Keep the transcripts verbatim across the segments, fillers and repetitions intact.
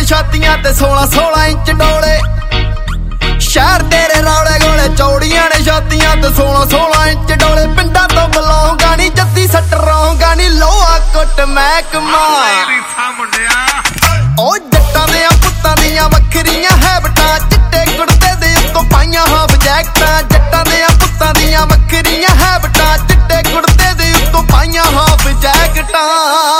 ਛਾਤੀਆਂ ਤੇ सोलह सोलह इंच डोले शहर तेरे रौले गोले चौड़ियां ने छातियां ते सोलह सोलह इंच डोले पिंडां तो बलौंगा नी जद्दी सट रौंगा नी लोहा कुट महकमा ओ जट्टां दे पुत्तां दियां वखरियां हैबटां चिट्टे कुड़ते दे उत्तों पाइयां हाफ जैकटां जट्टां दे पुत्तां दियां वखरियां हैबटां चिट्टे कुड़ते दे उत्तों पाइयां हाफ जैकटां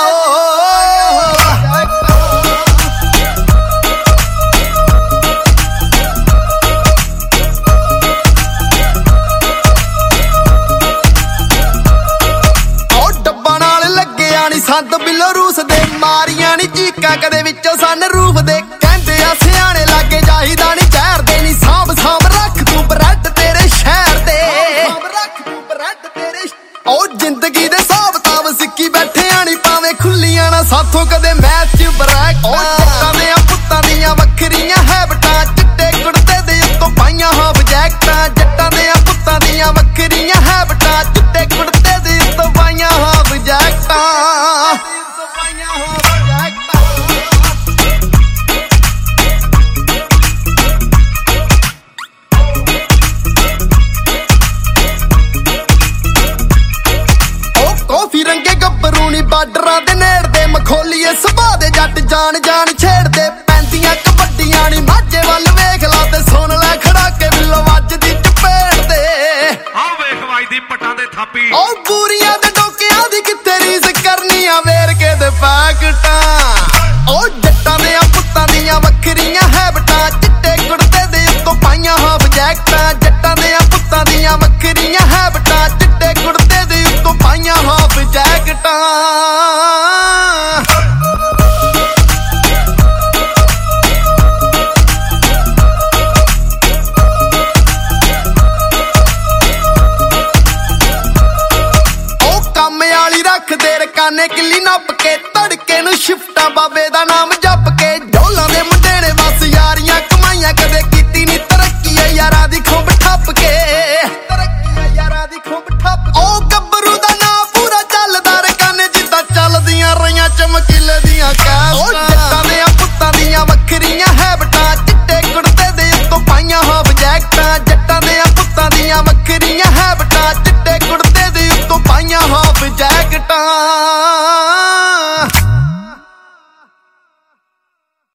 संत बिलो रूस दे मारियां नी चीकां कदे विचों सन रूफ दे कहंदे आ सियाणे लागे जाहीदा नी चैर दे नी सांभ सांभ रख तू ब्रैड तेरे शहर दे ओ जिंदगी दे साब ताब सिक्की बैठे आनी पावे खुल्लियां ना साथों कदे मैच च ब्रैक ओ जट्टां दे पुत्तां दियां वखरियां हैबटां चिट्टे कुड़ते दे उत्तों पाइयां हाफ जैकटां जट्टां दे पुत्तां दियां वखरियां हैबटां चिट्टे कुड़ते दे उत्तों पाइयां हाफ जैकटां बार्डरां दे नेड़दे मखोलीए सुभा दे जट जान जान छेड़दे पैंदियां कबड्डियां नी माझे वल वेख ला ते सुन लै खड़ाके बिल्लो वजदी चपेड़ दे आ वेख वजदी पट्टां दे थापी ओ पूरियां दे डोकियां दी कित्थे रीस करनी आ वेर के दे पैकट